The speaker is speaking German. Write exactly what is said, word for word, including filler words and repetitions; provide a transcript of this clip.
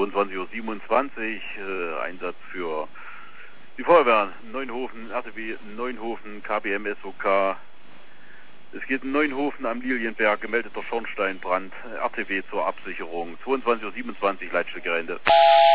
zweiundzwanzig Uhr siebenundzwanzig, äh, Einsatz für die Feuerwehr Neunhofen, R T W Neunhofen, K B M S O K. Es geht in Neunhofen am Lilienberg, gemeldeter Schornsteinbrand, R T W zur Absicherung, zweiundzwanzig Uhr siebenundzwanzig, Leitstelle Ende.